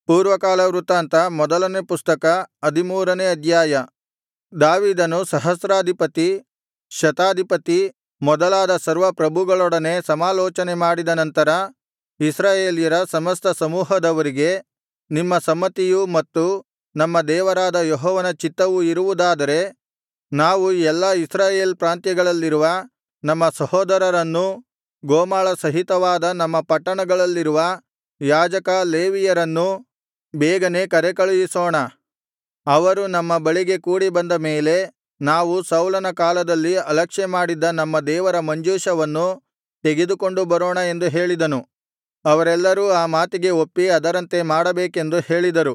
ಪೂರ್ವಕಾಲ ವೃತ್ತಾಂತ ಮೊದಲನೇ ಪುಸ್ತಕ 13ನೇ ಅಧ್ಯಾಯ. ದಾವೀದನು ಸಹಸ್ರಾಧಿಪತಿ, ಶತಾಧಿಪತಿ ಮೊದಲಾದ ಸರ್ವಪ್ರಭುಗಳೊಡನೆ ಸಮಾಲೋಚನೆ ಮಾಡಿದ ನಂತರ ಇಸ್ರಾಯೇಲ್ಯರ ಸಮಸ್ತ ಸಮೂಹದವರಿಗೆ, ನಿಮ್ಮ ಸಮ್ಮತಿಯೂ ಮತ್ತು ನಮ್ಮ ದೇವರಾದ ಯೆಹೋವನ ಚಿತ್ತವೂ ಇರುವುದಾದರೆ, ನಾವು ಎಲ್ಲಾ ಇಸ್ರಾಯೇಲ್ ಪ್ರಾಂತ್ಯಗಳಲ್ಲಿರುವ ನಮ್ಮ ಸಹೋದರರನ್ನೂ ಗೋಮಾಳ ಸಹಿತವಾದ ನಮ್ಮ ಪಟ್ಟಣಗಳಲ್ಲಿರುವ ಯಾಜಕ ಲೇವಿಯರನ್ನೂ ಬೇಗನೆ ಕರೆಕಳುಹಿಸೋಣ. ಅವರು ನಮ್ಮ ಬಳಿಗೆ ಕೂಡಿಬಂದ ಮೇಲೆ ನಾವು ಸೌಲನ ಕಾಲದಲ್ಲಿ ಅಲಕ್ಷ್ಯಮಾಡಿದ್ದ ನಮ್ಮ ದೇವರ ಮಂಜೂಷವನ್ನು ತೆಗೆದುಕೊಂಡು ಬರೋಣ ಎಂದು ಹೇಳಿದನು. ಅವರೆಲ್ಲರೂ ಆ ಮಾತಿಗೆ ಒಪ್ಪಿ ಅದರಂತೆ ಮಾಡಬೇಕೆಂದು ಹೇಳಿದರು.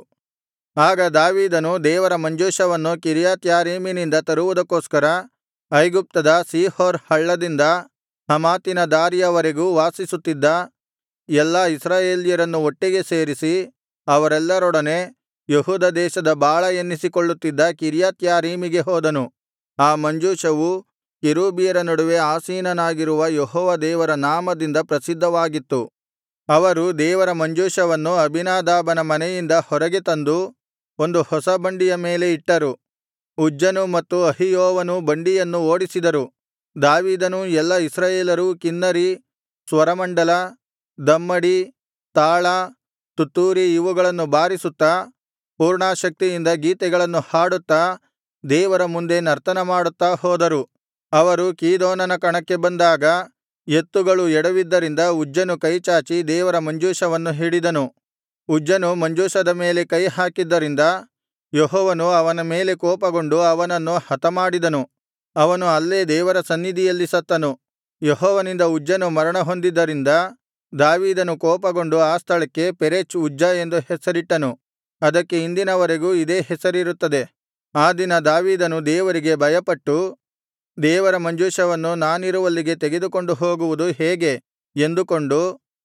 ಆಗ ದಾವೀದನು ದೇವರ ಮಂಜೂಷವನ್ನು ಕಿರ್ಯತ್ಯಾರೀಮಿನಿಂದ ತರುವುದಕ್ಕೋಸ್ಕರ ಐಗುಪ್ತದ ಶೀಹೋರ್ ಹಳ್ಳದಿಂದ ಹಮಾತಿನ ದಾರಿಯವರೆಗೂ ವಾಸಿಸುತ್ತಿದ್ದ ಎಲ್ಲಾ ಇಸ್ರಾಯೇಲ್ಯರನ್ನು ಒಟ್ಟಿಗೆ ಸೇರಿಸಿ, ಅವರೆಲ್ಲರೊಡನೆ ಯೆಹೂದ ದೇಶದ ಬಾಳಾ ಎನ್ನಿಸಿಕೊಳ್ಳುತ್ತಿದ್ದ ಕಿರ್ಯತ್ಯಾರೀಮಿಗೆ ಹೋದನು. ಆ ಮಂಜೂಷವು ಕೆರೂಬಿಯರ ನಡುವೆ ಆಸೀನನಾಗಿರುವ ಯೆಹೋವ ದೇವರ ನಾಮದಿಂದ ಪ್ರಸಿದ್ಧವಾಗಿತ್ತು. ಅವರು ದೇವರ ಮಂಜೂಷವನ್ನು ಅಬೀನಾದಾಬನ ಮನೆಯಿಂದ ಹೊರಗೆ ತಂದು ಒಂದು ಹೊಸ ಬಂಡಿಯ ಮೇಲೆ ಇಟ್ಟರು. ಉಜ್ಜನು ಮತ್ತು ಅಹಿಯೋವನು ಬಂಡಿಯನ್ನು ಓಡಿಸಿದರು. ದಾವೀದನೂ ಎಲ್ಲಾ ಇಸ್ರಾಯೇಲರೂ ಕಿನ್ನರಿ, ಸ್ವರಮಂಡಲ, ದಮ್ಮಡಿ, ತಾಳ, ತುತ್ತೂರಿ ಇವುಗಳನ್ನು ಬಾರಿಸುತ್ತಾ ಪೂರ್ಣಾಸಕ್ತಿಯಿಂದ ಗೀತೆಗಳನ್ನು ಹಾಡುತ್ತಾ ದೇವರ ಮುಂದೆ ನರ್ತನಮಾಡುತ್ತಾ ಹೋದರು. ಅವರು ಕೀದೋನನ ಕಣಕ್ಕೆ ಬಂದಾಗ ಎತ್ತುಗಳು ಎಡವಿದ್ದರಿಂದ ಉಜ್ಜನು ಕೈಚಾಚಿ ದೇವರ ಮಂಜೂಷವನ್ನು ಹಿಡಿದನು. ಉಜ್ಜನು ಮಂಜೂಷದ ಮೇಲೆ ಕೈ ಹಾಕಿದ್ದರಿಂದ ಯೆಹೋವನು ಅವನ ಮೇಲೆ ಕೋಪಗೊಂಡು ಅವನನ್ನು ಹತಮಾಡಿದನು. ಅವನು ಅಲ್ಲೇ ದೇವರ ಸನ್ನಿಧಿಯಲ್ಲಿ ಸತ್ತನು. ಯೆಹೋವನಿಂದ ಉಜ್ಜನು ಮರಣಹೊಂದಿದ್ದರಿಂದ ದಾವೀದನು ಕೋಪಗೊಂಡು ಆ ಸ್ಥಳಕ್ಕೆ ಪೆರೆಚ್ ಉಜ್ಜ ಎಂದು ಹೆಸರಿಟ್ಟನು. ಅದಕ್ಕೆ ಇಂದಿನವರೆಗೂ ಇದೇ ಹೆಸರಿರುತ್ತದೆ. ಆ ದಿನ ದಾವೀದನು ದೇವರಿಗೆ ಭಯಪಟ್ಟು, ದೇವರ ಮಂಜೂಷವನ್ನು ನಾನಿರುವಲ್ಲಿಗೆ ತೆಗೆದುಕೊಂಡು ಹೋಗುವುದು ಹೇಗೆ ಎಂದುಕೊಂಡು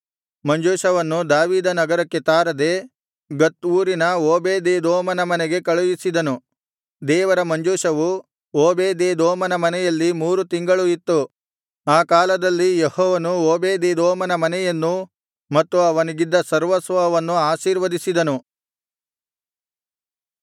ಮಂಜೂಷವನ್ನು ದಾವೀದನಗರಕ್ಕೆ ತಾರದೆ ಗತ್ ಊರಿನ ಓಬೇದೆದೋಮನ ಮನೆಗೆ ಕಳುಹಿಸಿದನು. ದೇವರ ಮಂಜೂಷವು ಓಬೇದೆದೋಮನ ಮನೆಯಲ್ಲಿ 3 ತಿಂಗಳು ಇತ್ತು. ಆ ಕಾಲದಲ್ಲಿ ಯೆಹೋವನು ಓಬೇದೆದೋಮನ ಮನೆಯನ್ನೂ ಮತ್ತು ಅವನಿಗಿದ್ದ ಸರ್ವಸ್ವವನ್ನೂ ಆಶೀರ್ವದಿಸಿದನು.